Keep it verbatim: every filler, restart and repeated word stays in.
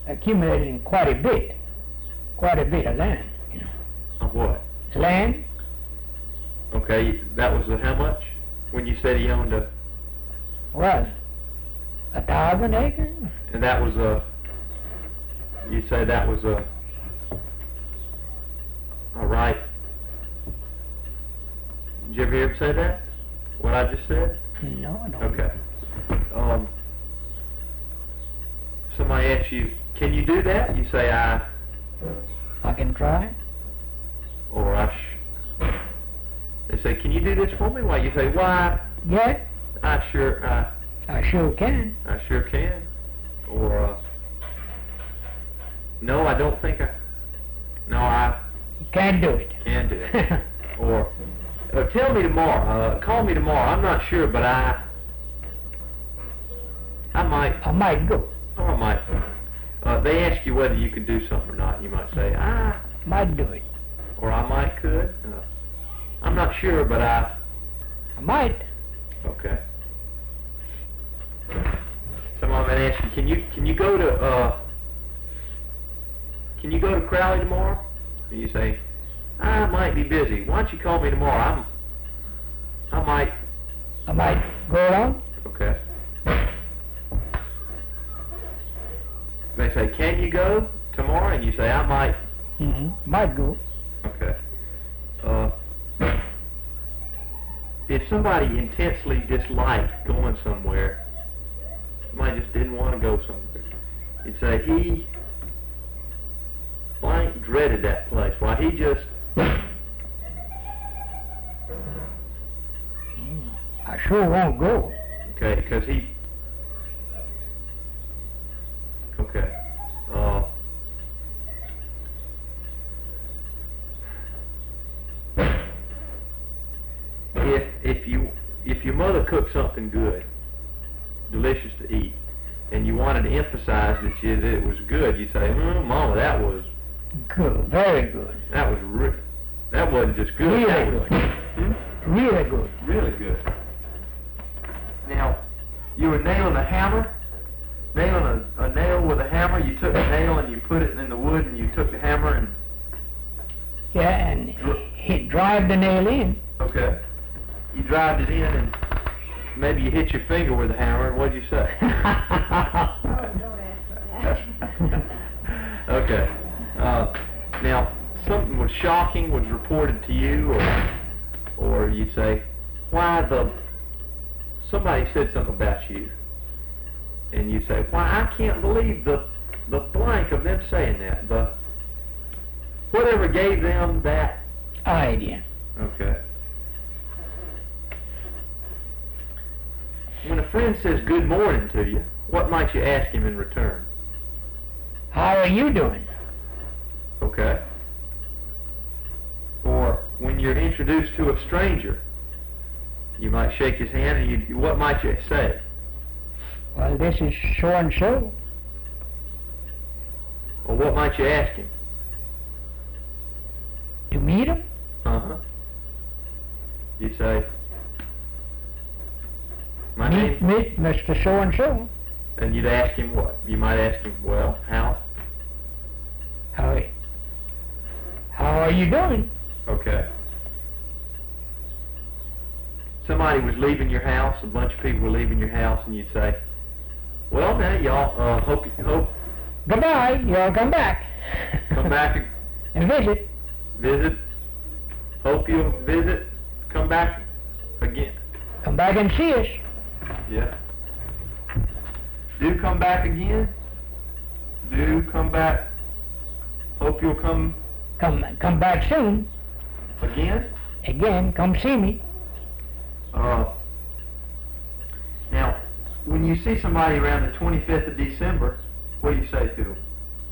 accumulating quite a bit, quite a bit of land, you know. Of what? Land? Okay, that was a how much? When you said he owned a, Well, a thousand acres? and that was a, you'd say that was a, a right. Did you ever hear him say that? What I just said? No, I don't. Okay. Um, somebody asks you, can you do that? You say, I, I can try. or I sh- they say, can you do this for me? Why? You say, why? Yeah, I sure, I, I sure can. I sure can. Or, uh, no, I don't think I, no, I Can't do it. can do it. Or, uh, tell me tomorrow, uh, call me tomorrow. I'm not sure, but I, I might, I might go. or I might. Uh, they ask you whether you could do something or not. You might say, ah, Might do it. or I might could. Uh, I'm not sure, but I, I might. okay. Someone might ask you, can you, can you go to, uh, can you go to Crowley tomorrow? And you say, I might be busy. Why don't you call me tomorrow? I'm, I might, I might go along. okay. They say, can you go tomorrow? And you say, I might, Mm-hmm. Might go. okay. Uh, if somebody intensely disliked going somewhere, somebody just didn't want to go somewhere, you'd say, he blank dreaded that place. Why, he just, I sure won't go. okay, because he, okay, uh, if, if you, if your mother cooked something good, delicious to eat, and you wanted to emphasize that, you, that it was good, you'd say, mm, Mama, that was, Good. Very good. that was, re- that wasn't just good, Really that was, good. Hmm? Really good. Really good. Now, you were nailing a hammer, nailing a, a nail with a hammer. You took a nail and you put it in the wood, and you took the hammer and, Yeah, and he drive the nail in. okay, you drived it in, and maybe you hit your finger with the hammer, and what'd you say? Okay. Uh, now, something was shocking was reported to you, or, or you'd say, why the, somebody said something about you, and you say, why, I can't believe the, the blank of them saying that, the, whatever gave them that, Idea. okay. When a friend says good morning to you, what might you ask him in return? How are you doing? Okay. Or when you're introduced to a stranger, you might shake his hand, and you, what might you say? Well, this is so and so. Or what might you ask him? To meet him? Uh-huh. You'd say, my Meet, name, meet Mister So and so. and you'd ask him what? You might ask him, well, how? How How are you doing? Okay. Somebody was leaving your house, a bunch of people were leaving your house, and you'd say, well, now, y'all, uh, hope, hope, Goodbye. You'll come back. come back and visit. visit, hope you'll visit, come back again. Come back and see us. Yeah. Do come back again. Do come back. Hope you'll come Come come back soon. again. Again, come see me. Uh, now, when you see somebody around the twenty-fifth of December, what do you say to them?